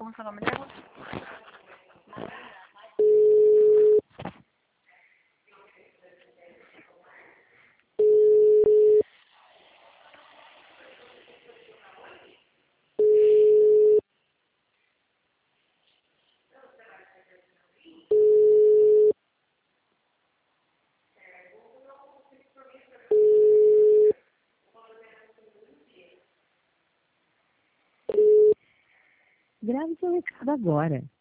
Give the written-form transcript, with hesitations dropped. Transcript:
Como é o nome dela? Grave seu recado agora.